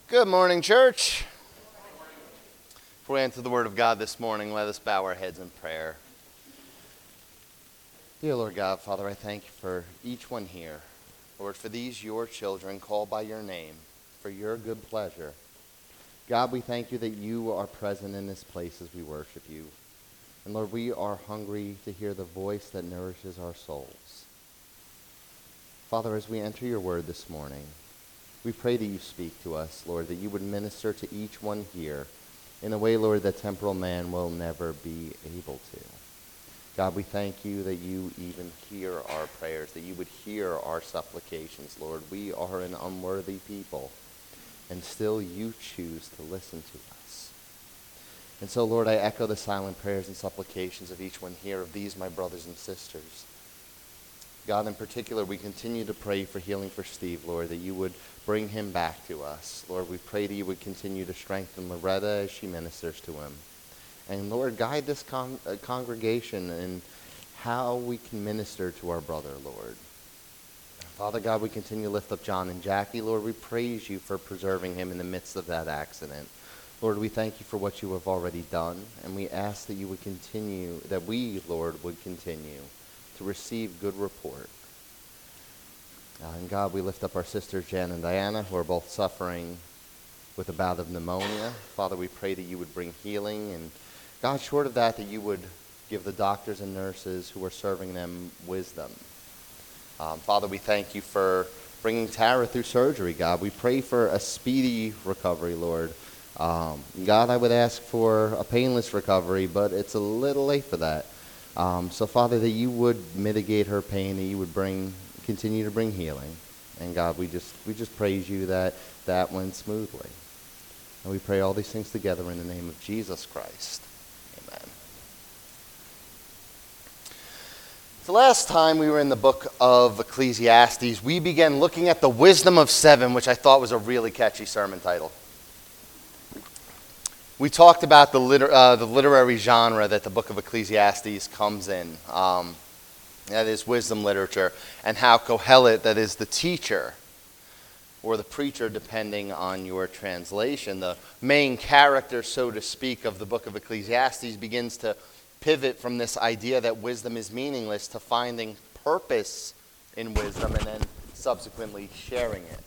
Good morning, church. Before we enter the Word of God this morning, let us bow our heads in prayer. Dear Lord God, Father, I thank you for each one here. Lord, for these your children called by your name, for your good pleasure. God, we thank you that you are present in this place as we worship you. And Lord, we are hungry to hear the voice that nourishes our souls. Father, as we enter your word this morning, we pray that you speak to us, Lord, that you would minister to each one here in a way, Lord, that temporal man will never be able to. God, we thank you that you even hear our prayers, that you would hear our supplications, Lord. We are an unworthy people, and still you choose to listen to us. And so, Lord, I echo the silent prayers and supplications of each one here, of these, my brothers and sisters. God, in particular, we continue to pray for healing for Steve, Lord, that you would bring him back to us. Lord, we pray that you would continue to strengthen Loretta as she ministers to him. And Lord, guide this congregation in how we can minister to our brother, Lord. Father God, we continue to lift up John and Jackie. Lord, we praise you for preserving him in the midst of that accident. Lord, we thank you for what you have already done, and we ask that you would continue, that we, Lord, would continue to receive good report. And God, we lift up our sisters Jan and Diana, who are both suffering with a bout of pneumonia. Father, we pray that you would bring healing, and God, short of that you would give the doctors and nurses who are serving them wisdom. Father, we thank you for bringing Tara through surgery, God. We pray for a speedy recovery, Lord. God, I would ask for a painless recovery, but it's a little late for that. So, Father, that you would mitigate her pain, that you would continue to bring healing. And God, we just praise you that went smoothly. And we pray all these things together in the name of Jesus Christ. Amen. The last time we were in the book of Ecclesiastes, we began looking at the wisdom of seven, which I thought was a really catchy sermon title. We talked about the literary genre that the book of Ecclesiastes comes in. That is wisdom literature, and how Kohelet, that is the teacher, or the preacher, depending on your translation, the main character, so to speak, of the book of Ecclesiastes begins to pivot from this idea that wisdom is meaningless to finding purpose in wisdom and then subsequently sharing it.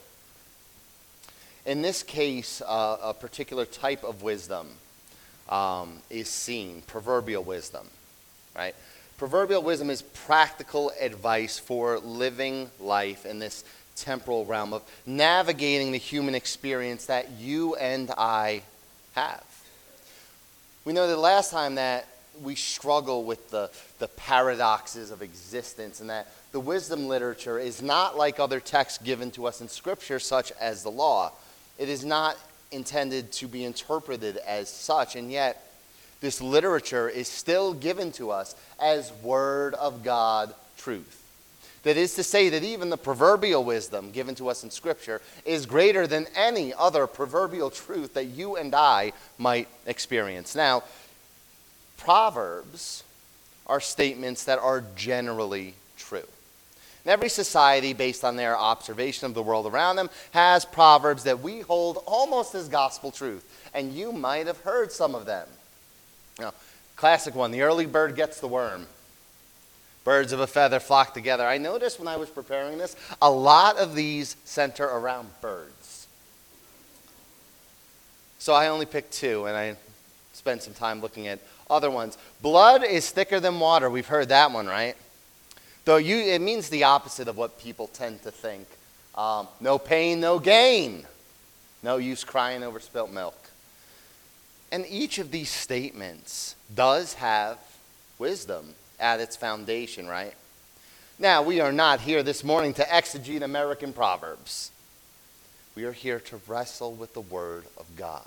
In this case, a particular type of wisdom is seen, proverbial wisdom, right? Proverbial wisdom is practical advice for living life in this temporal realm of navigating the human experience that you and I have. We know that last time that we struggle with the paradoxes of existence, and that the wisdom literature is not like other texts given to us in Scripture, such as the law. It is not intended to be interpreted as such, and yet this literature is still given to us as Word of God truth. That is to say that even the proverbial wisdom given to us in Scripture is greater than any other proverbial truth that you and I might experience. Now, proverbs are statements that are generally true. And every society, based on their observation of the world around them, has proverbs that we hold almost as gospel truth. And you might have heard some of them. Now, classic one, the early bird gets the worm. Birds of a feather flock together. I noticed when I was preparing this, a lot of these center around birds. So I only picked two, and I spent some time looking at other ones. Blood is thicker than water. We've heard that one, right? Though it means the opposite of what people tend to think. No pain, no gain. No use crying over spilt milk. And each of these statements does have wisdom at its foundation, right? Now, we are not here this morning to exegete American proverbs. We are here to wrestle with the Word of God.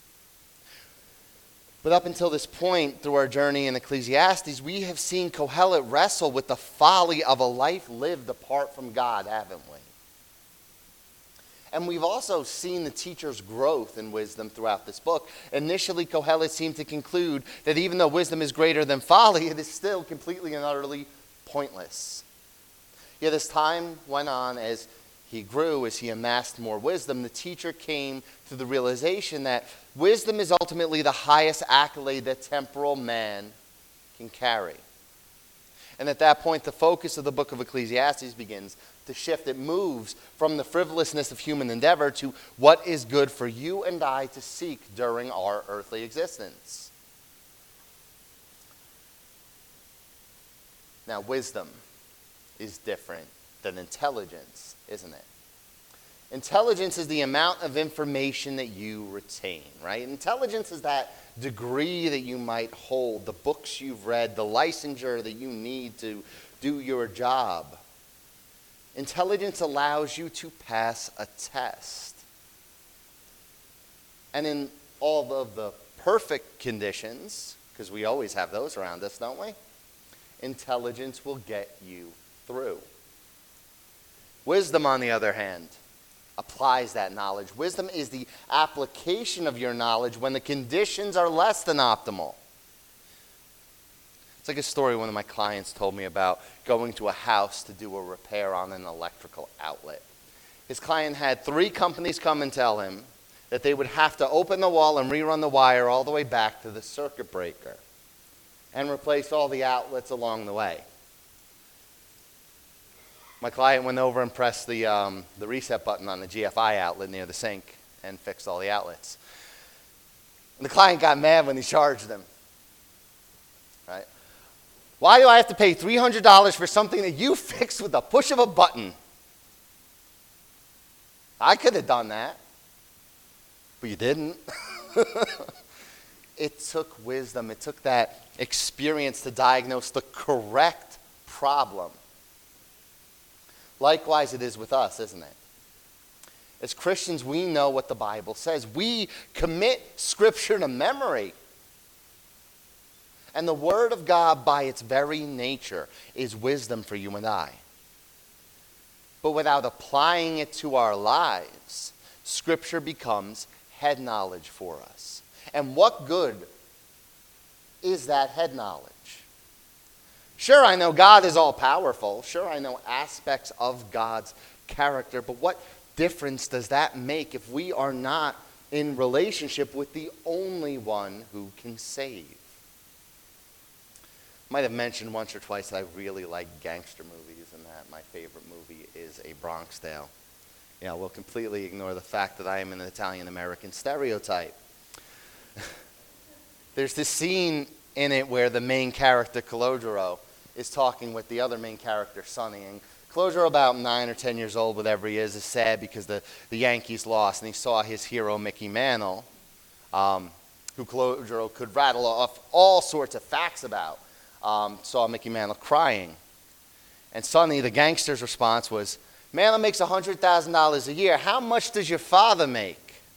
But up until this point, through our journey in Ecclesiastes, we have seen Kohelet wrestle with the folly of a life lived apart from God, haven't we? And we've also seen the teacher's growth in wisdom throughout this book. Initially, Kohelet seemed to conclude that even though wisdom is greater than folly, it is still completely and utterly pointless. Yet as time went on, as he grew, as he amassed more wisdom, the teacher came to the realization that wisdom is ultimately the highest accolade that temporal man can carry. And at that point, the focus of the book of Ecclesiastes begins to shift. It moves from the frivolousness of human endeavor to what is good for you and I to seek during our earthly existence. Now, wisdom is different than intelligence, isn't it? Intelligence is the amount of information that you retain, right? Intelligence is that degree that you might hold, the books you've read, the licensure that you need to do your job. Intelligence allows you to pass a test. And in all of the perfect conditions, because we always have those around us, don't we? Intelligence will get you through. Wisdom, on the other hand, applies that knowledge. Wisdom is the application of your knowledge when the conditions are less than optimal. It's like a story one of my clients told me about going to a house to do a repair on an electrical outlet. His client had 3 companies come and tell him that they would have to open the wall and rerun the wire all the way back to the circuit breaker and replace all the outlets along the way. My client went over and pressed the reset button on the GFI outlet near the sink and fixed all the outlets. And the client got mad when he charged them. Right? Why do I have to pay $300 for something that you fixed with the push of a button? I could have done that, but you didn't. It took wisdom. It took that experience to diagnose the correct problem. Likewise, it is with us, isn't it? As Christians, we know what the Bible says. We commit Scripture to memory. And the Word of God, by its very nature, is wisdom for you and I. But without applying it to our lives, Scripture becomes head knowledge for us. And what good is that head knowledge? Sure, I know God is all-powerful. Sure, I know aspects of God's character. But what difference does that make if we are not in relationship with the only one who can save? Might have mentioned once or twice that I really like gangster movies, and that my favorite movie is A Bronx Tale. Yeah, we'll completely ignore the fact that I am an Italian-American stereotype. There's this scene in it where the main character, Calogero, is talking with the other main character, Sonny. And Calogero, about 9 or 10 years old, whatever he is sad because the Yankees lost. And he saw his hero, Mickey Mantle, who Calogero could rattle off all sorts of facts about. Saw Mickey Mantle crying. And Sonny, the gangster's response was, Mantle makes $100,000 a year. How much does your father make?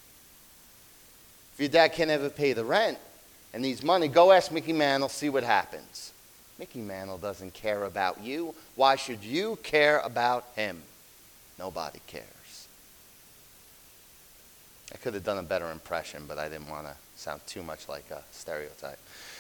If your dad can't ever pay the rent and needs money, go ask Mickey Mantle, see what happens. Mickey Mantle doesn't care about you. Why should you care about him? Nobody cares. I could have done a better impression, but I didn't want to sound too much like a stereotype.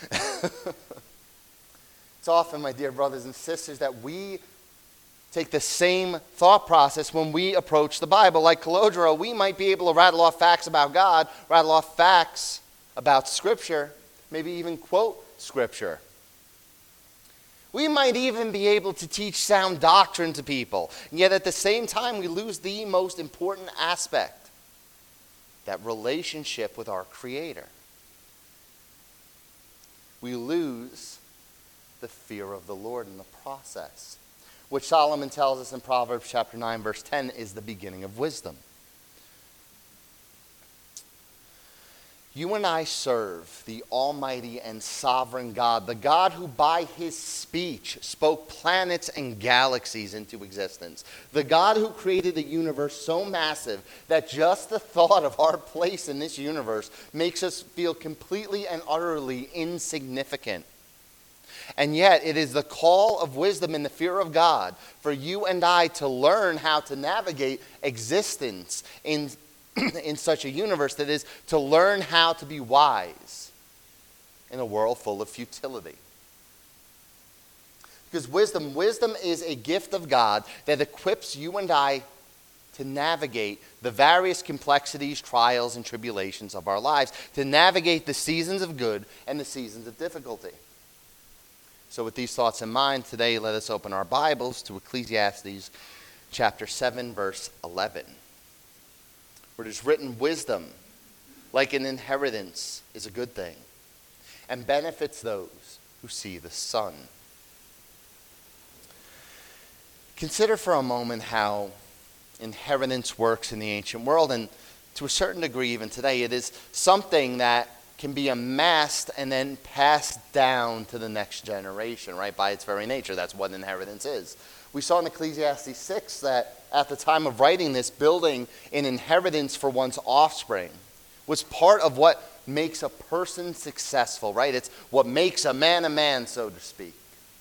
It's often, my dear brothers and sisters, that we take the same thought process when we approach the Bible. Like Calogero, we might be able to rattle off facts about God, rattle off facts about Scripture, maybe even quote Scripture. We might even be able to teach sound doctrine to people, and yet at the same time we lose the most important aspect, that relationship with our Creator. We lose the fear of the Lord in the process, which Solomon tells us in Proverbs chapter 9, verse 10, is the beginning of wisdom. You and I serve the almighty and sovereign God, the God who by his speech spoke planets and galaxies into existence, the God who created a universe so massive that just the thought of our place in this universe makes us feel completely and utterly insignificant. And yet, it is the call of wisdom and the fear of God for you and I to learn how to navigate existence in such a universe, that is, to learn how to be wise in a world full of futility. Because wisdom is a gift of God that equips you and I to navigate the various complexities, trials, and tribulations of our lives, to navigate the seasons of good and the seasons of difficulty. So with these thoughts in mind, today let us open our Bibles to Ecclesiastes chapter 7, verse 11, where it is written, wisdom, like an inheritance, is a good thing, and benefits those who see the sun. Consider for a moment how inheritance works in the ancient world, and to a certain degree even today. It is something that can be amassed and then passed down to the next generation, right? By its very nature, that's what inheritance is. We saw in Ecclesiastes 6 that at the time of writing this, building an inheritance for one's offspring was part of what makes a person successful, right? It's what makes a man, so to speak.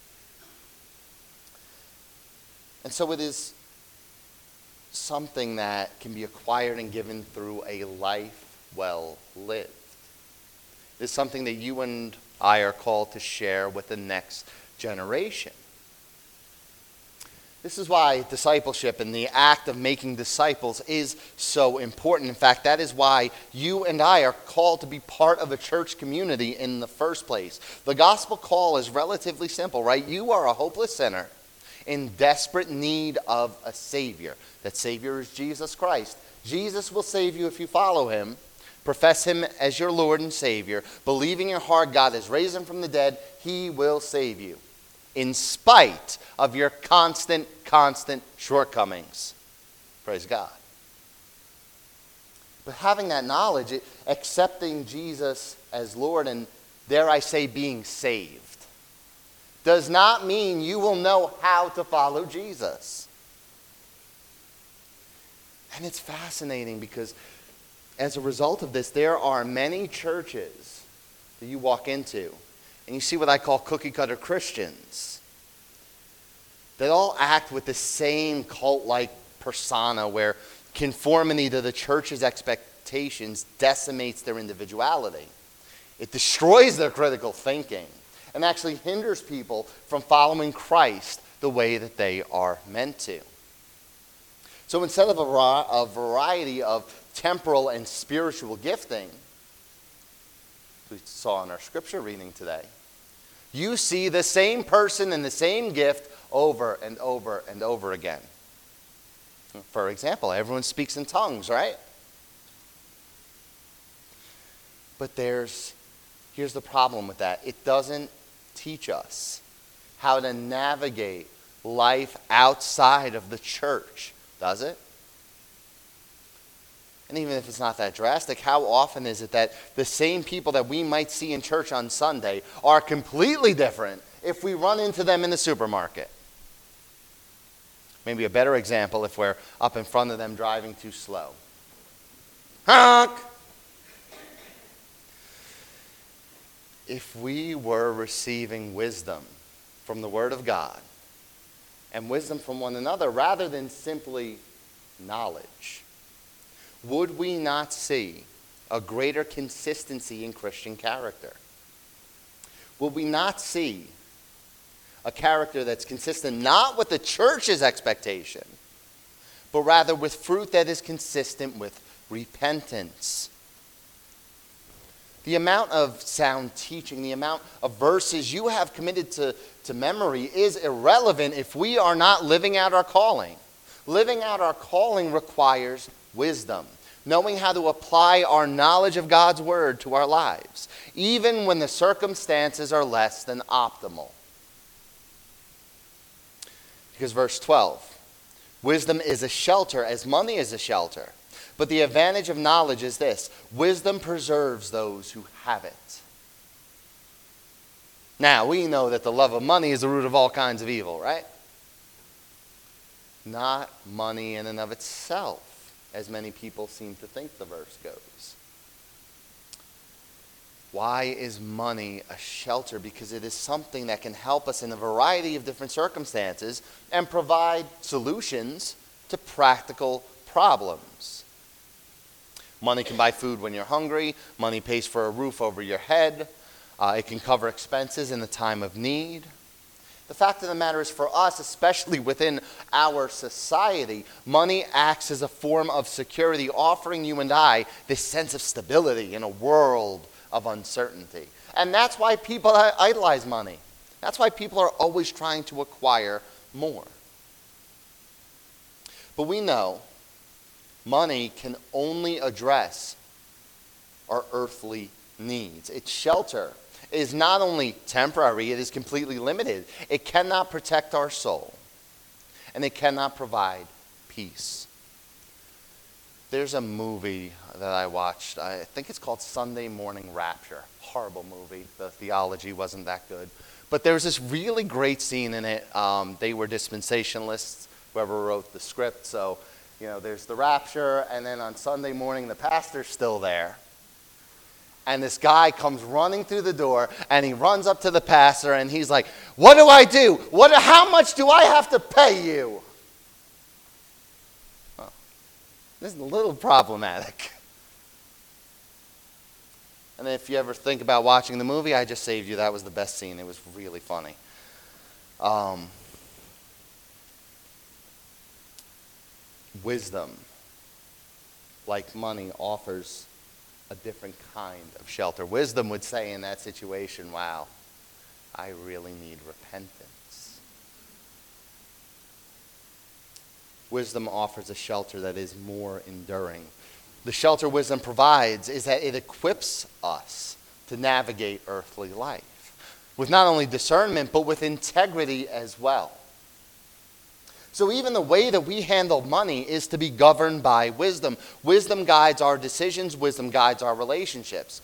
And so it is something that can be acquired and given through a life well lived. It's something that you and I are called to share with the next generation. This is why discipleship and the act of making disciples is so important. In fact, that is why you and I are called to be part of a church community in the first place. The gospel call is relatively simple, right? You are a hopeless sinner in desperate need of a Savior. That Savior is Jesus Christ. Jesus will save you if you follow him, profess him as your Lord and Savior, believe in your heart God has raised him from the dead, he will save you, in spite of your constant shortcomings. Praise God. But having that knowledge, accepting Jesus as Lord, and dare I say being saved, does not mean you will know how to follow Jesus. And it's fascinating because as a result of this, there are many churches that you walk into, and you see what I call cookie-cutter Christians that all act with the same cult-like persona where conformity to the church's expectations decimates their individuality. It destroys their critical thinking and actually hinders people from following Christ the way that they are meant to. So instead of a variety of temporal and spiritual gifting, we saw in our scripture reading today, you see the same person and the same gift over and over and over again. For example, everyone speaks in tongues, right? But here's the problem with that. It doesn't teach us how to navigate life outside of the church, does it? And even if it's not that drastic, how often is it that the same people that we might see in church on Sunday are completely different if we run into them in the supermarket? Maybe a better example if we're up in front of them driving too slow. Honk! If we were receiving wisdom from the Word of God and wisdom from one another rather than simply knowledge, would we not see a greater consistency in Christian character? Would we not see a character that's consistent not with the church's expectation, but rather with fruit that is consistent with repentance? The amount of sound teaching, the amount of verses you have committed to memory is irrelevant if we are not living out our calling. Living out our calling requires wisdom, knowing how to apply our knowledge of God's word to our lives, even when the circumstances are less than optimal. Because verse 12, wisdom is a shelter as money is a shelter. But the advantage of knowledge is this: wisdom preserves those who have it. Now, we know that the love of money is the root of all kinds of evil, right? Not money in and of itself, as many people seem to think the verse goes. Why is money a shelter? Because it is something that can help us in a variety of different circumstances and provide solutions to practical problems. Money can buy food when you're hungry. Money pays for a roof over your head. It can cover expenses in the time of need. The fact of the matter is, for us, especially within our society, money acts as a form of security, offering you and I this sense of stability in a world of uncertainty. And that's why people idolize money. That's why people are always trying to acquire more. But we know money can only address our earthly needs. Its shelter is not only temporary, it is completely limited. It cannot protect our soul, and it cannot provide peace. There's a movie that I watched. I think it's called Sunday Morning Rapture. Horrible movie. The theology wasn't that good. But there was this really great scene in it. They were dispensationalists, whoever wrote the script. So, there's the rapture, and then on Sunday morning, the pastor's still there. And this guy comes running through the door, and he runs up to the pastor, and he's like, "What do I do? How much do I have to pay you?" Oh, this is a little problematic. And if you ever think about watching the movie, I just saved you. That was the best scene. It was really funny. Wisdom, like money, offers a different kind of shelter. Wisdom would say in that situation, wow, I really need repentance. Wisdom offers a shelter that is more enduring. The shelter wisdom provides is that it equips us to navigate earthly life with not only discernment, but with integrity as well. So even the way that we handle money is to be governed by wisdom. Wisdom guides our decisions. Wisdom guides our relationships.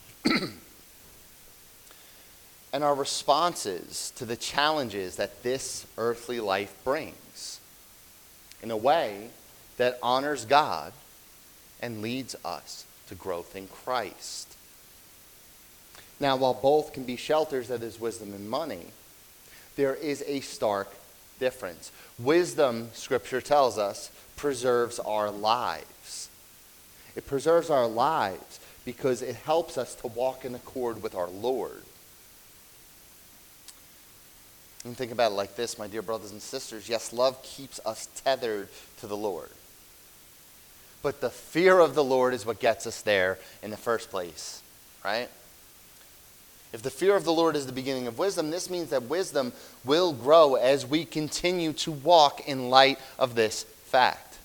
And our responses to the challenges that this earthly life brings in a way that honors God and leads us to growth in Christ. Now, while both can be shelters, that is wisdom and money, there is a stark difference. Wisdom, Scripture tells us, preserves our lives. It preserves our lives because it helps us to walk in accord with our Lord. And think about it like this, my dear brothers and sisters. Yes, love keeps us tethered to the Lord. But the fear of the Lord is what gets us there in the first place, right? If the fear of the Lord is the beginning of wisdom, this means that wisdom will grow as we continue to walk in light of this fact.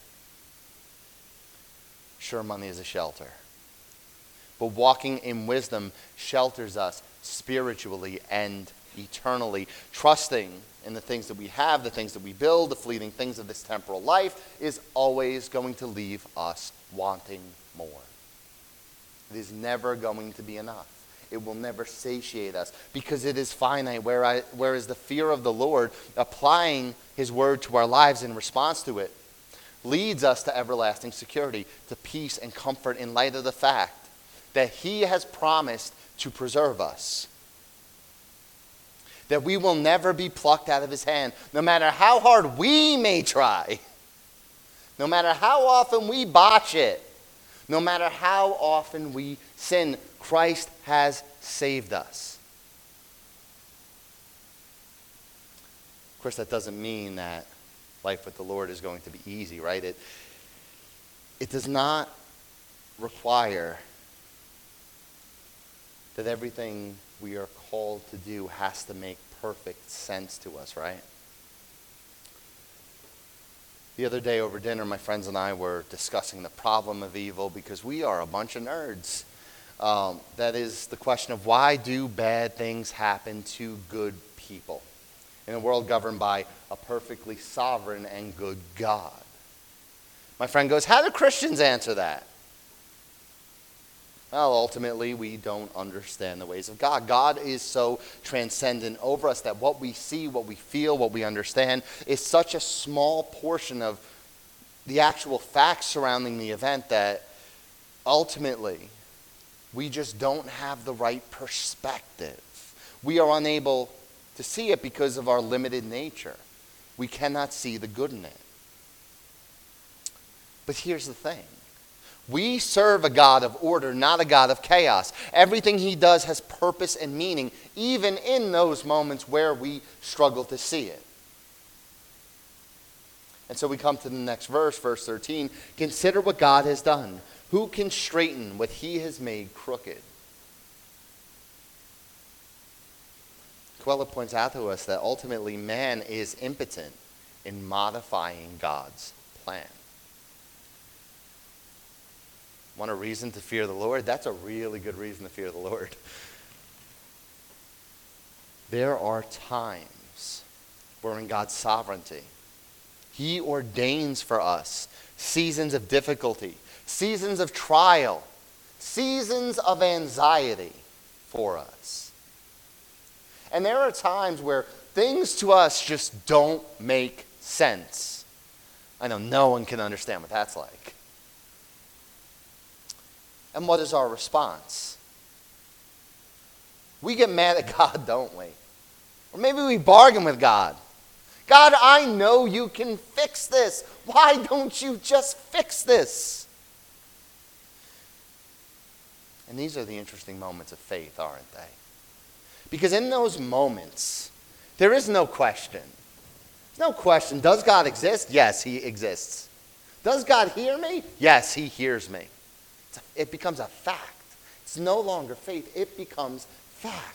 Sure, money is a shelter. But walking in wisdom shelters us spiritually and eternally. Trusting in the things that we have, the things that we build, the fleeting things of this temporal life is always going to leave us wanting more. It is never going to be enough. It will never satiate us because it is finite, whereas the fear of the Lord, applying His word to our lives in response to it, leads us to everlasting security, to peace and comfort in light of the fact that He has promised to preserve us. That we will never be plucked out of His hand, no matter how hard we may try, no matter how often we botch it, no matter how often we sin. Christ has saved us. Of course, that doesn't mean that life with the Lord is going to be easy, right? It does not require that everything we are called to do has to make perfect sense to us, right? The other day over dinner, my friends and I were discussing the problem of evil because we are a bunch of nerds. That is the question of why do bad things happen to good people in a world governed by a perfectly sovereign and good God? My friend goes, how do Christians answer that? Well, ultimately, we don't understand the ways of God. God is so transcendent over us that what we see, what we feel, what we understand is such a small portion of the actual facts surrounding the event that ultimately we just don't have the right perspective. We are unable to see it because of our limited nature. We cannot see the good in it. But here's the thing. We serve a God of order, not a God of chaos. Everything he does has purpose and meaning, even in those moments where we struggle to see it. And so we come to the next verse, verse 13. Consider what God has done. Who can straighten what he has made crooked? Coelho points out to us that ultimately man is impotent in modifying God's plan. Want a reason to fear the Lord? That's a really good reason to fear the Lord. There are times where in God's sovereignty, he ordains for us seasons of difficulty, seasons of trial, seasons of anxiety for us. And there are times where things to us just don't make sense. I know no one can understand what that's like. And what is our response? We get mad at God, don't we? Or maybe we bargain with God. God, I know you can fix this. Why don't you just fix this? And these are the interesting moments of faith, aren't they? Because in those moments, there is no question. There's no question. Does God exist? Yes, he exists. Does God hear me? Yes, he hears me. It becomes a fact. It's no longer faith. It becomes fact.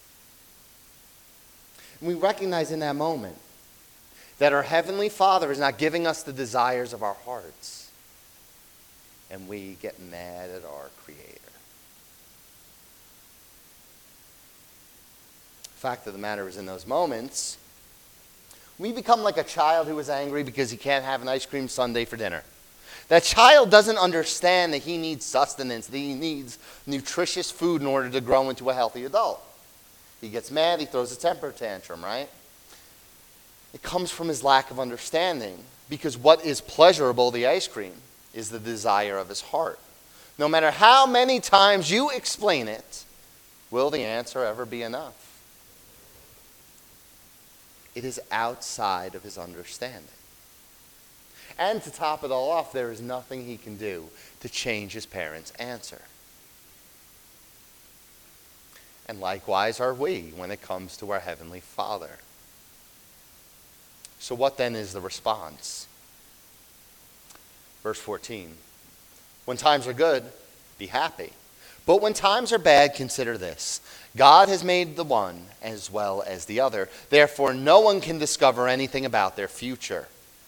And we recognize in that moment that our Heavenly Father is not giving us the desires of our hearts. And we get mad at our Creator. The fact of the matter is, in those moments, we become like a child who is angry because he can't have an ice cream sundae for dinner. That child doesn't understand that he needs sustenance, that he needs nutritious food in order to grow into a healthy adult. He gets mad, he throws a temper tantrum, right? It comes from his lack of understanding, because what is pleasurable, the ice cream, is the desire of his heart. No matter how many times you explain it, will the answer ever be enough? It is outside of his understanding. And to top it all off, there is nothing he can do to change his parents' answer. And likewise are we when it comes to our Heavenly Father. So what then is the response? Verse 14. When times are good, be happy. But when times are bad, consider this. God has made the one as well as the other. Therefore, no one can discover anything about their future.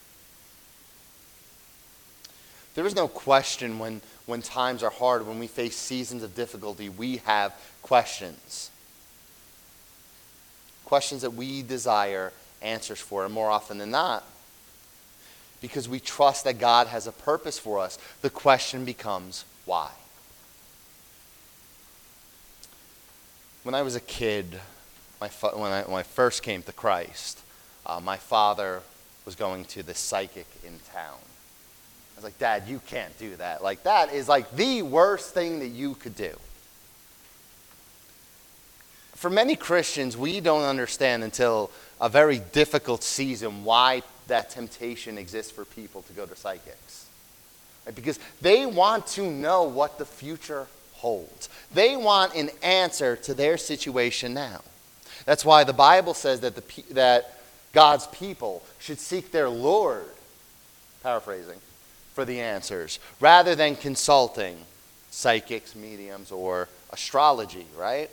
There is no question when times are hard, when we face seasons of difficulty, we have questions. Questions that we desire answers for, and more often than not, because we trust that God has a purpose for us, the question becomes, why? When I was a kid, when I first came to Christ, my father was going to the psychic in town. I was like, Dad, you can't do that. Like, that is like the worst thing that you could do. For many Christians, we don't understand until a very difficult season why that temptation exists for people to go to psychics. Right? Because they want to know what the future holds. They want an answer to their situation now. That's why the Bible says that God's people should seek their Lord, paraphrasing, for the answers, rather than consulting psychics, mediums, or astrology, right?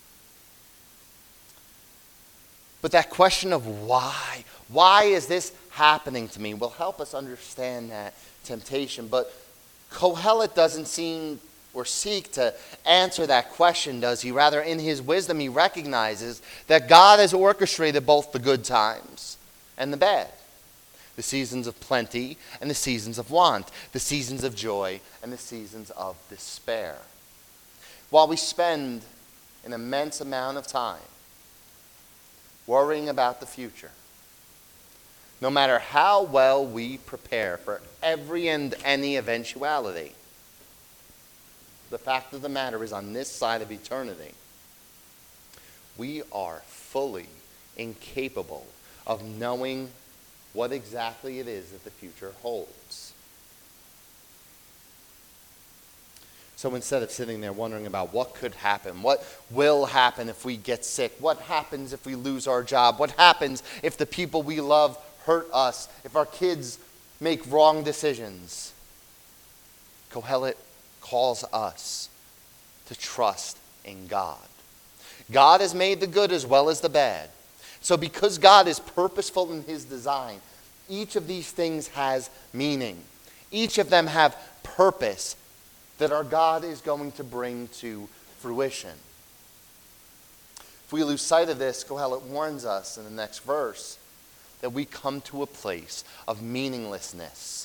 But that question of why is this happening to me, will help us understand that temptation. But Kohelet doesn't seem or seek to answer that question, does he? Rather, in his wisdom, he recognizes that God has orchestrated both the good times and the bad. The seasons of plenty and the seasons of want. The seasons of joy and the seasons of despair. While we spend an immense amount of time worrying about the future, no matter how well we prepare for every and any eventuality, the fact of the matter is, on this side of eternity, we are fully incapable of knowing what exactly it is that the future holds. So instead of sitting there wondering about what could happen, what will happen if we get sick, what happens if we lose our job, what happens if the people we love hurt us, if our kids make wrong decisions, Kohelet calls us to trust in God. God has made the good as well as the bad. So because God is purposeful in his design, each of these things has meaning. Each of them have purpose that our God is going to bring to fruition. If we lose sight of this, Kohelet warns us in the next verse that we come to a place of meaninglessness.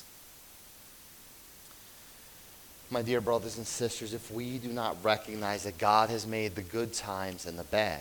My dear brothers and sisters, if we do not recognize that God has made the good times and the bad,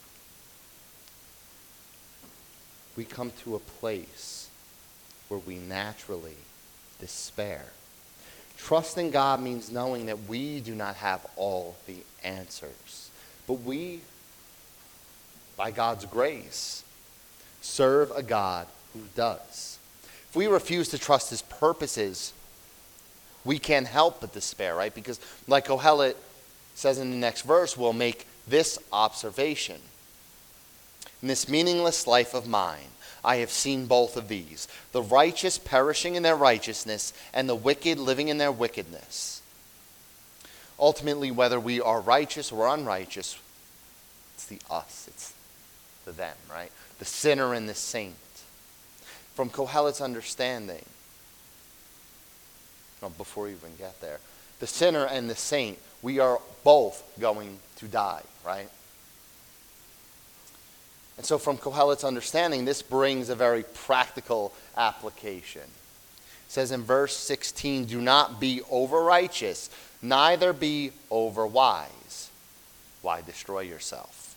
we come to a place where we naturally despair. Trusting God means knowing that we do not have all the answers, but we, by God's grace, serve a God who does. If we refuse to trust his purposes, we can't help but despair, right? Because like Kohelet says in the next verse, we'll make this observation. In this meaningless life of mine, I have seen both of these, the righteous perishing in their righteousness and the wicked living in their wickedness. Ultimately, whether we are righteous or unrighteous, it's the us, it's the them, right? The sinner and the saint. From Kohelet's understanding, before we even get there, the sinner and the saint, we are both going to die, right? And so from Kohelet's understanding, this brings a very practical application. It says in verse 16, do not be over-righteous, neither be over-wise. Why destroy yourself?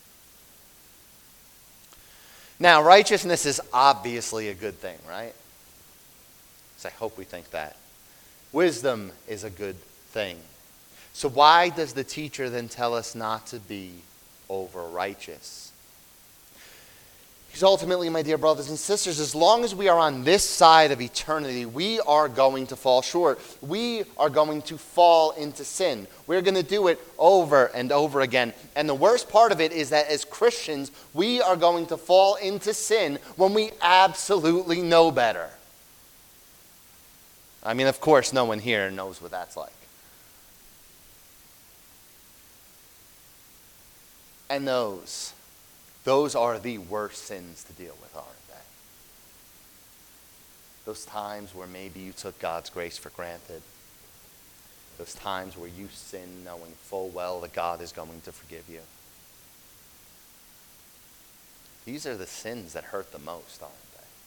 Now, righteousness is obviously a good thing, right? So I hope we think that. Wisdom is a good thing. So why does the teacher then tell us not to be over-righteous? Because ultimately, my dear brothers and sisters, as long as we are on this side of eternity, we are going to fall short. We are going to fall into sin. We're going to do it over and over again. And the worst part of it is that as Christians, we are going to fall into sin when we absolutely know better. I mean, of course, no one here knows what that's like. And those are the worst sins to deal with, aren't they? Those times where maybe you took God's grace for granted. Those times where you sin knowing full well that God is going to forgive you. These are the sins that hurt the most, aren't they?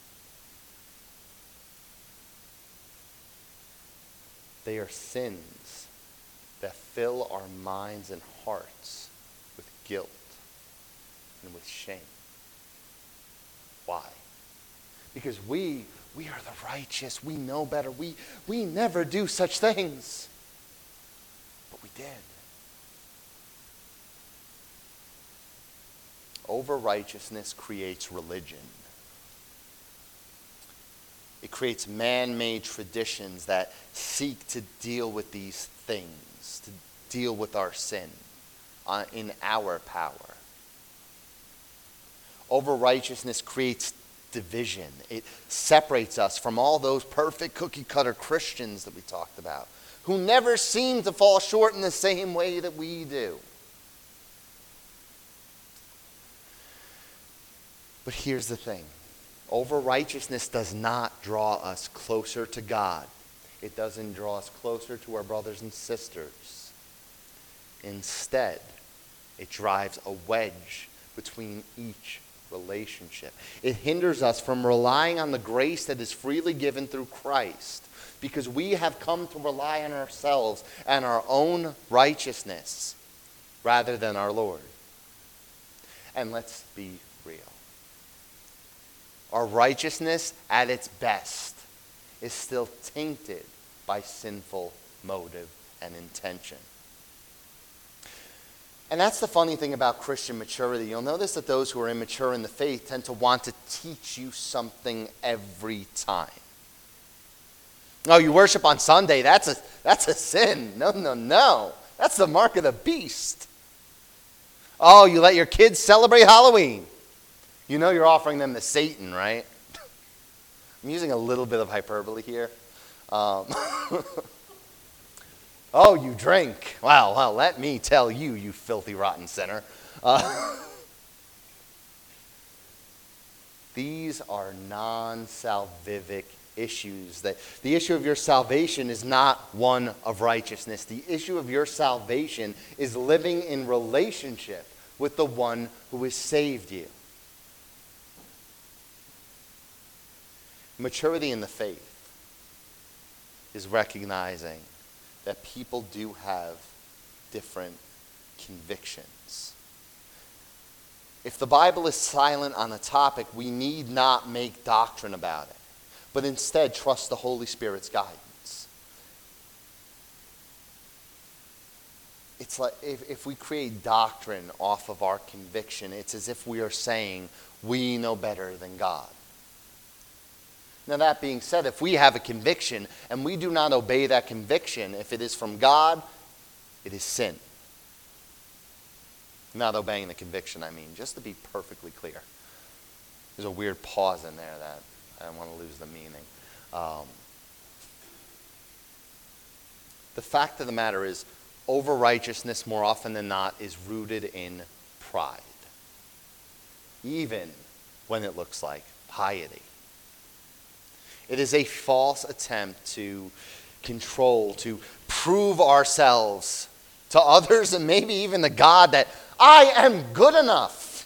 They are sins that fill our minds and hearts with guilt and with shame. Why? Because we are the righteous. We know better. We never do such things. But we did. Over-righteousness creates religion. It creates man-made traditions that seek to deal with these things, to deal with our sin in our power. Over-righteousness creates division. It separates us from all those perfect cookie-cutter Christians that we talked about, who never seem to fall short in the same way that we do. But here's the thing. Over-righteousness does not draw us closer to God. It doesn't draw us closer to our brothers and sisters. Instead, it drives a wedge between each relationship. It hinders us from relying on the grace that is freely given through Christ, because we have come to rely on ourselves and our own righteousness rather than our Lord. And let's be real. Our righteousness at its best is still tainted by sinful motive and intention. And that's the funny thing about Christian maturity. You'll notice that those who are immature in the faith tend to want to teach you something every time. Oh, you worship on Sunday. That's a sin. No, no, no. That's the mark of the beast. Oh, you let your kids celebrate Halloween. You know you're offering them to Satan, right? I'm using a little bit of hyperbole here. Oh, you drink. Well, let me tell you, you filthy, rotten sinner. These are non-salvific issues. The issue of your salvation is not one of righteousness. The issue of your salvation is living in relationship with the one who has saved you. Maturity in the faith is recognizing that people do have different convictions. If the Bible is silent on a topic, we need not make doctrine about it, but instead trust the Holy Spirit's guidance. It's like if we create doctrine off of our conviction, it's as if we are saying we know better than God. Now, that being said, if we have a conviction and we do not obey that conviction, if it is from God, it is sin. Not obeying the conviction, I mean, just to be perfectly clear. There's a weird pause in there that I don't want to lose the meaning. The fact of the matter is, over-righteousness more often than not is rooted in pride, even when it looks like piety. It is a false attempt to control, to prove ourselves to others and maybe even to God that I am good enough.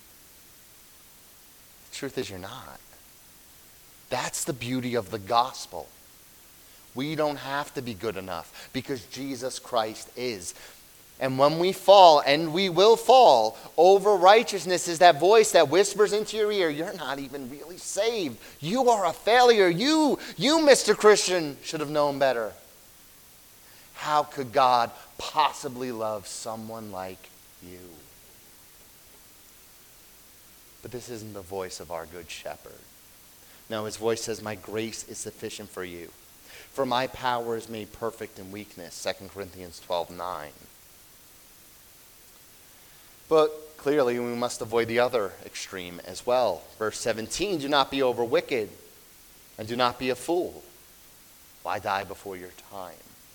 The truth is you're not. That's the beauty of the gospel. We don't have to be good enough because Jesus Christ is. And when we fall, and we will fall, over righteousness is that voice that whispers into your ear, you're not even really saved. You are a failure. You, Mr. Christian, should have known better. How could God possibly love someone like you? But this isn't the voice of our good shepherd. No, his voice says, my grace is sufficient for you. For my power is made perfect in weakness, 2 Corinthians 12:9. But clearly we must avoid the other extreme as well. Verse 17, do not be over wicked, and do not be a fool. Why die before your time?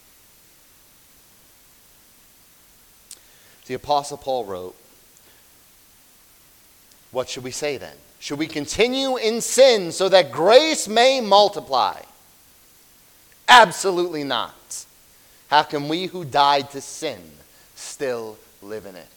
The Apostle Paul wrote, what should we say then? Should we continue in sin so that grace may multiply? Absolutely not. How can we who died to sin still live in it?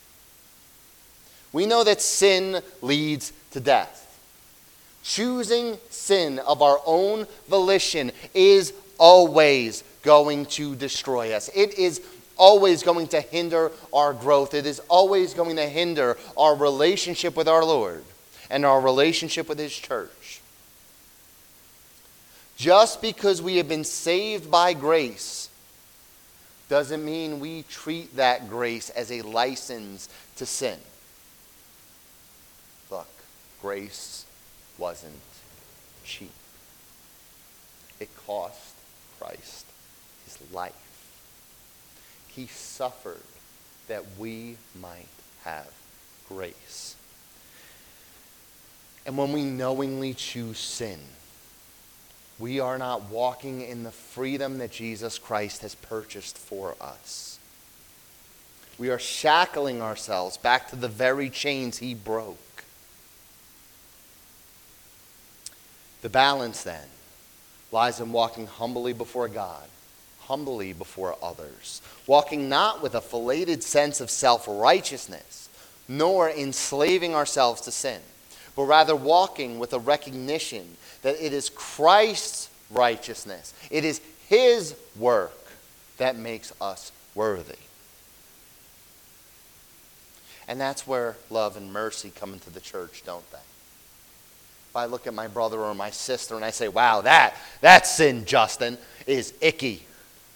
We know that sin leads to death. Choosing sin of our own volition is always going to destroy us. It is always going to hinder our growth. It is always going to hinder our relationship with our Lord and our relationship with his church. Just because we have been saved by grace doesn't mean we treat that grace as a license to sin. Look, grace wasn't cheap. It cost Christ his life. He suffered that we might have grace. And when we knowingly choose sin, we are not walking in the freedom that Jesus Christ has purchased for us. We are shackling ourselves back to the very chains he broke. The balance then lies in walking humbly before God, humbly before others, walking not with a felated sense of self-righteousness, nor enslaving ourselves to sin, but rather walking with a recognition that it is Christ's righteousness, it is his work that makes us worthy. And that's where love and mercy come into the church, don't they? If I look at my brother or my sister and I say, wow, that sin, Justin, is icky.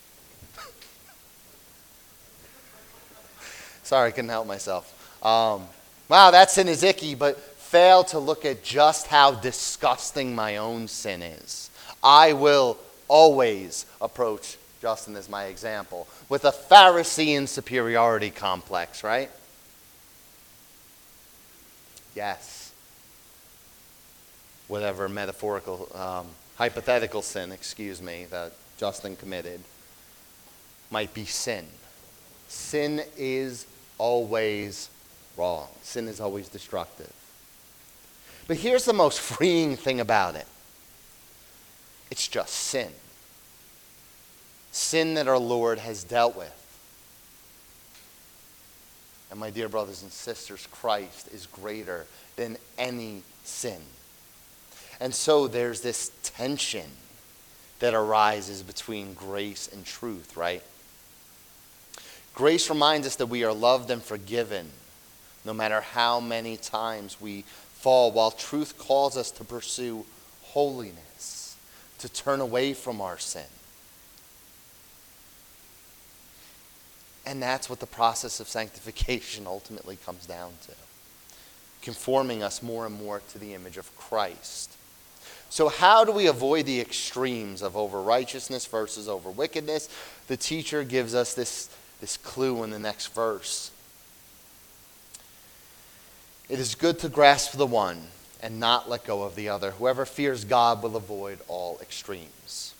Sorry, I couldn't help myself. Wow, that sin is icky, but fail to look at just how disgusting my own sin is. I will always approach, Justin is my example, with a Pharisean superiority complex, right? Yes. Whatever hypothetical sin, that Justin committed might be sin. Sin is always wrong. Sin is always destructive. But here's the most freeing thing about it. It's just sin. Sin that our Lord has dealt with. And my dear brothers and sisters, Christ is greater than any sin. And so there's this tension that arises between grace and truth, right? Grace reminds us that we are loved and forgiven no matter how many times we fall, while truth calls us to pursue holiness, to turn away from our sin. And that's what the process of sanctification ultimately comes down to. Conforming us more and more to the image of Christ. So how do we avoid the extremes of over righteousness versus over wickedness? The teacher gives us this clue in the next verse. It is good to grasp the one and not let go of the other. Whoever fears God will avoid all extremes.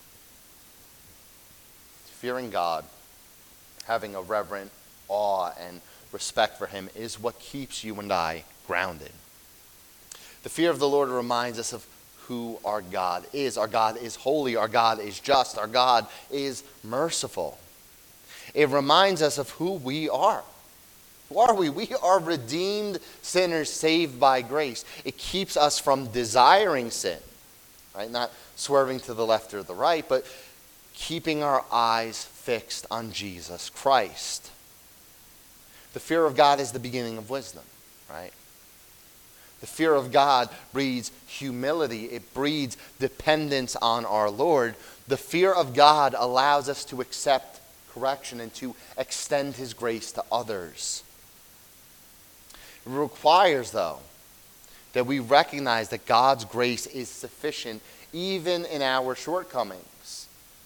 Fearing God, having a reverent awe and respect for him is what keeps you and I grounded. The fear of the Lord reminds us of who our God is. Our God is holy. Our God is just. Our God is merciful. It reminds us of who we are. Who are we? We are redeemed sinners saved by grace. It keeps us from desiring sin, right? Not swerving to the left or the right, but keeping our eyes fixed on Jesus Christ. The fear of God is the beginning of wisdom, right? The fear of God breeds humility. It breeds dependence on our Lord. The fear of God allows us to accept correction and to extend his grace to others. It requires, though, that we recognize that God's grace is sufficient even in our shortcomings.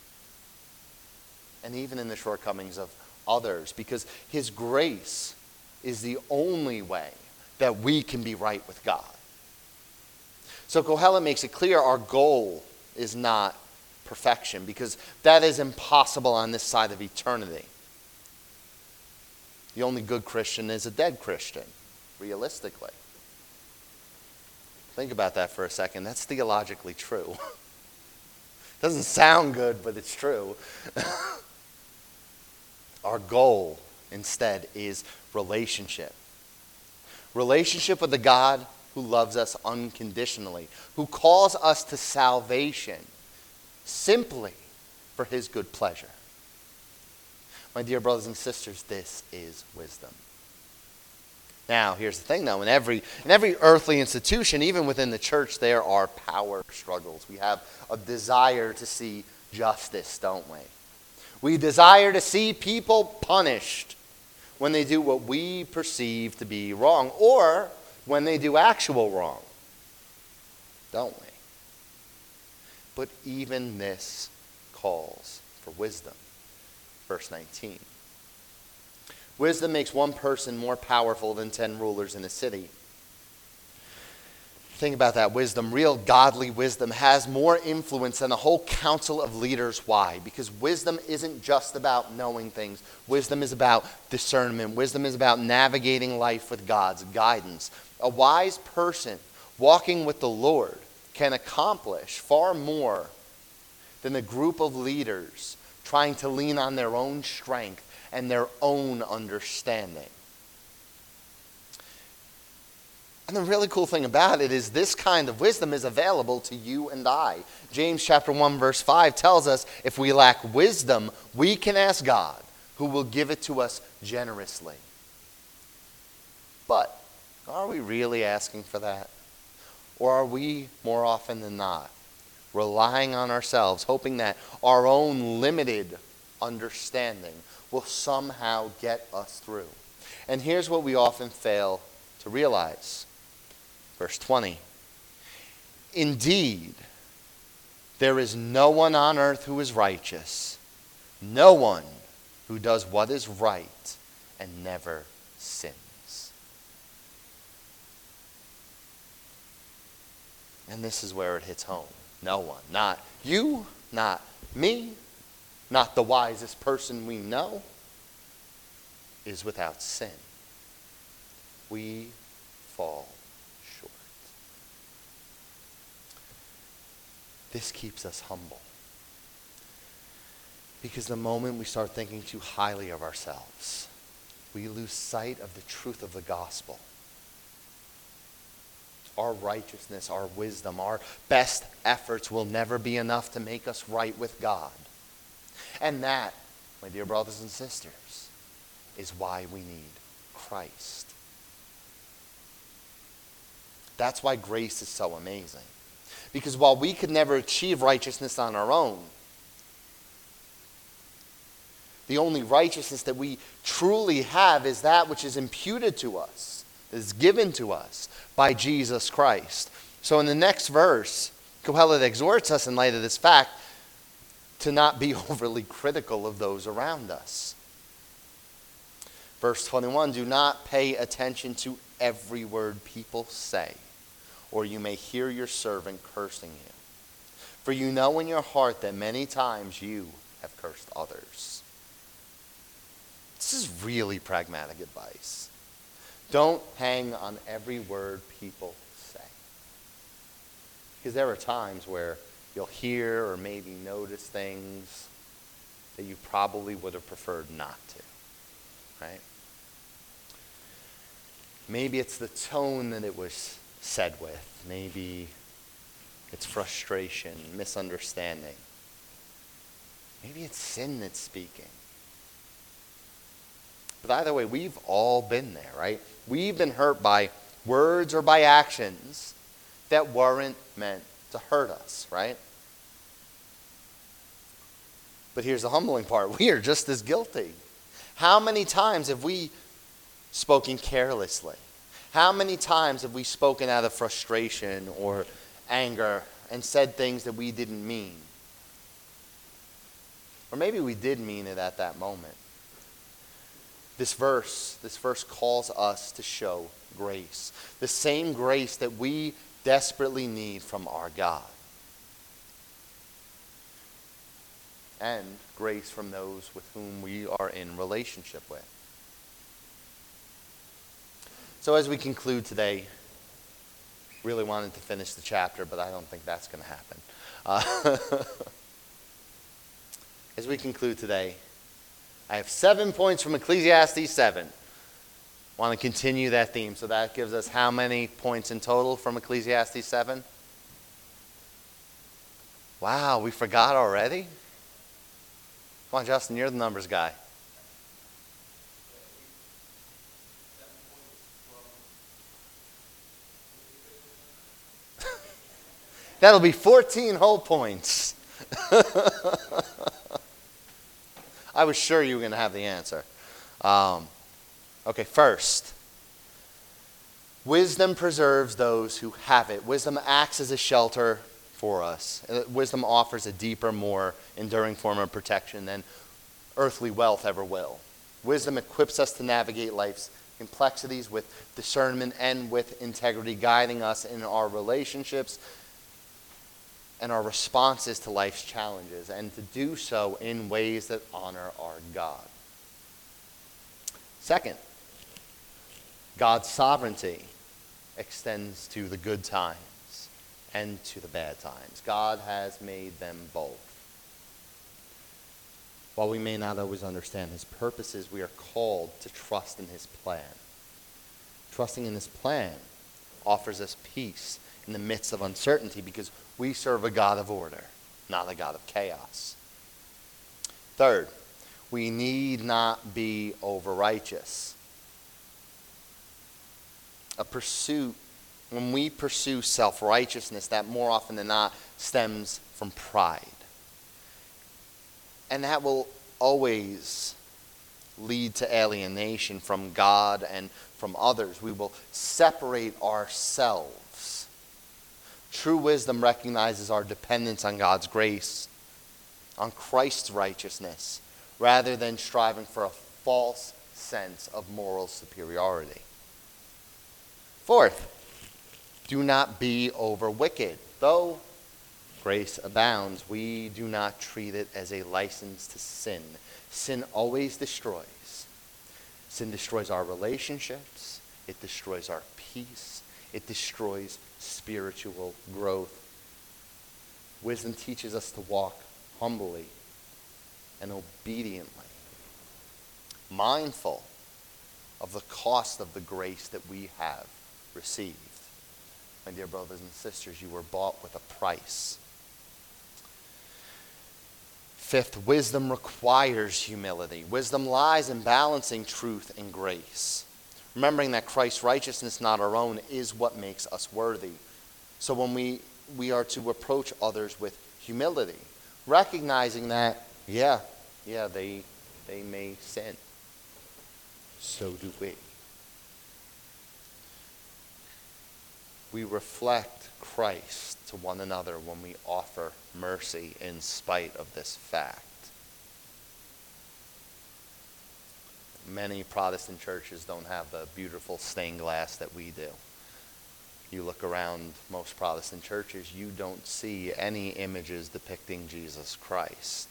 And even in the shortcomings of others, because his grace is the only way that we can be right with God. So Kohelet makes it clear our goal is not perfection, because that is impossible on this side of eternity. The only good Christian is a dead Christian, realistically. Think about that for a second. That's theologically true. Doesn't sound good, but it's true. Our goal, instead, is relationship. Relationship with the God who loves us unconditionally, who calls us to salvation simply for his good pleasure. My dear brothers and sisters, this is wisdom. Now, here's the thing, though. In every earthly institution, even within the church, there are power struggles. We have a desire to see justice, don't we? We desire to see people punished when they do what we perceive to be wrong, or when they do actual wrong, don't we? But even this calls for wisdom. Verse 19. Wisdom makes one person more powerful than 10 rulers in a city. Think about that wisdom. Real godly wisdom has more influence than a whole council of leaders. Why? Because wisdom isn't just about knowing things. Wisdom is about discernment. Wisdom is about navigating life with God's guidance. A wise person walking with the Lord can accomplish far more than a group of leaders trying to lean on their own strength and their own understanding. And the really cool thing about it is this kind of wisdom is available to you and I. James chapter 1 verse 5 tells us if we lack wisdom, we can ask God, who will give it to us generously. But are we really asking for that? Or are we, more often than not, relying on ourselves, hoping that our own limited understanding will somehow get us through? And here's what we often fail to realize. Verse 20. Indeed, There is no one on earth who is righteous, no one who does what is right and never sins. And this is where it hits home. No one, not you, not me, not the wisest person we know, is without sin. We fall short. This keeps us humble. Because the moment we start thinking too highly of ourselves, we lose sight of the truth of the gospel. Our righteousness, our wisdom, our best efforts will never be enough to make us right with God. And that, my dear brothers and sisters, is why we need Christ. That's why grace is so amazing. Because while we could never achieve righteousness on our own, the only righteousness that we truly have is that which is imputed to us, is given to us by Jesus Christ. So in the next verse, Kohelet exhorts us in light of this fact to not be overly critical of those around us. Verse 21, do not pay attention to every word people say, or you may hear your servant cursing you. For you know in your heart that many times you have cursed others. This is really pragmatic advice. Don't hang on every word people say. Because there are times where you'll hear or maybe notice things that you probably would have preferred not to, right? Maybe it's the tone that it was said with. Maybe it's frustration, misunderstanding. Maybe it's sin that's speaking. But either way, we've all been there, right? We've been hurt by words or by actions that weren't meant to hurt us, right? But here's the humbling part. We are just as guilty. How many times have we spoken carelessly? How many times have we spoken out of frustration or anger and said things that we didn't mean? Or maybe we did mean it at that moment. This verse calls us to show grace. The same grace that we desperately need from our God. And grace from those with whom we are in relationship with. So as we conclude today, really wanted to finish the chapter, but I don't think that's going to happen. As we conclude today, I have 7 points from Ecclesiastes 7. Want to continue that theme. So that gives us how many points in total from Ecclesiastes 7? Wow, we forgot already? Come on, Justin, you're the numbers guy. That'll be 14 whole points. I was sure you were going to have the answer. Okay, first, wisdom preserves those who have it. Wisdom acts as a shelter for us. Wisdom offers a deeper, more enduring form of protection than earthly wealth ever will. Wisdom equips us to navigate life's complexities with discernment and with integrity, guiding us in our relationships and our responses to life's challenges, and to do so in ways that honor our God. Second, God's sovereignty extends to the good times and to the bad times. God has made them both. While we may not always understand his purposes, we are called to trust in his plan. Trusting in his plan offers us peace in the midst of uncertainty because we serve a God of order, not a God of chaos. Third, we need not be over-righteous. When we pursue self-righteousness, that more often than not stems from pride. And that will always lead to alienation from God and from others. We will separate ourselves True wisdom recognizes our dependence on God's grace, on Christ's righteousness, rather than striving for a false sense of moral superiority. Fourth, do not be over wicked. Though grace abounds, we do not treat it as a license to sin. Sin always destroys. Sin destroys our relationships. It destroys our peace. It destroys spiritual growth. Wisdom teaches us to walk humbly and obediently, mindful of the cost of the grace that we have received. My dear brothers and sisters, you were bought with a price. Fifth, wisdom requires humility. Wisdom lies in balancing truth and grace. Remembering that Christ's righteousness, not our own, is what makes us worthy. So when we are to approach others with humility, recognizing that, they may sin. So do we. We reflect Christ to one another when we offer mercy in spite of this fact. Many Protestant churches don't have the beautiful stained glass that we do. You look around most Protestant churches, you don't see any images depicting Jesus Christ.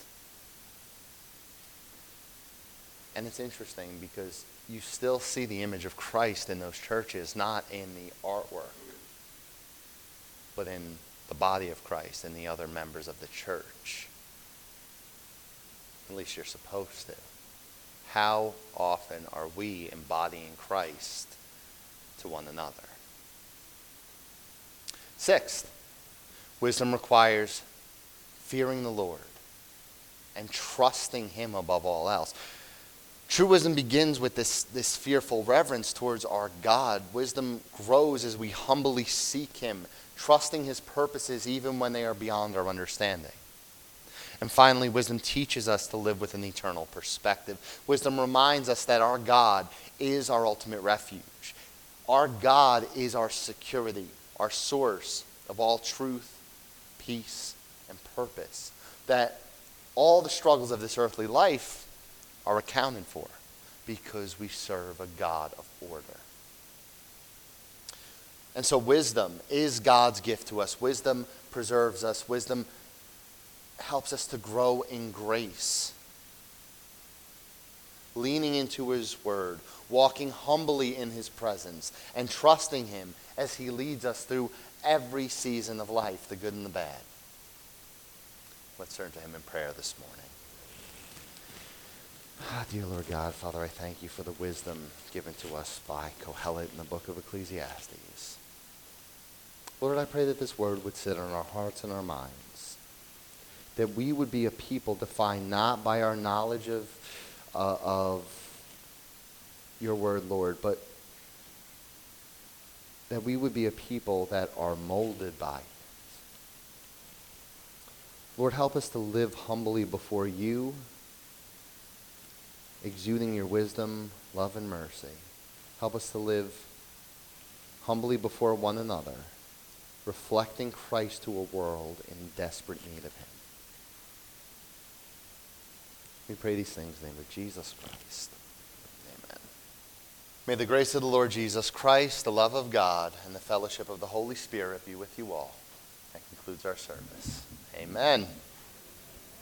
And it's interesting because you still see the image of Christ in those churches, not in the artwork, but in the body of Christ and the other members of the church. At least you're supposed to. How often are we embodying Christ to one another? Sixth, wisdom requires fearing the Lord and trusting Him above all else. True wisdom begins with this fearful reverence towards our God. Wisdom grows as we humbly seek Him, trusting His purposes even when they are beyond our understanding. And finally, wisdom teaches us to live with an eternal perspective. Wisdom reminds us that our God is our ultimate refuge. Our God is our security, our source of all truth, peace, and purpose. That all the struggles of this earthly life are accounted for because we serve a God of order. And so wisdom is God's gift to us. Wisdom preserves us. Wisdom helps us to grow in grace. Leaning into His word, walking humbly in His presence, and trusting Him as He leads us through every season of life, the good and the bad. Let's turn to Him in prayer this morning. Dear Lord God, Father, I thank You for the wisdom given to us by Kohelet in the book of Ecclesiastes. Lord, I pray that this word would sit on our hearts and our minds, that we would be a people defined not by our knowledge of Your word, Lord, but that we would be a people that are molded by it. Lord, help us to live humbly before You, exuding Your wisdom, love, and mercy. Help us to live humbly before one another, reflecting Christ to a world in desperate need of Him. We pray these things in the name of Jesus Christ. Amen. May the grace of the Lord Jesus Christ, the love of God, and the fellowship of the Holy Spirit be with you all. That concludes our service. Amen.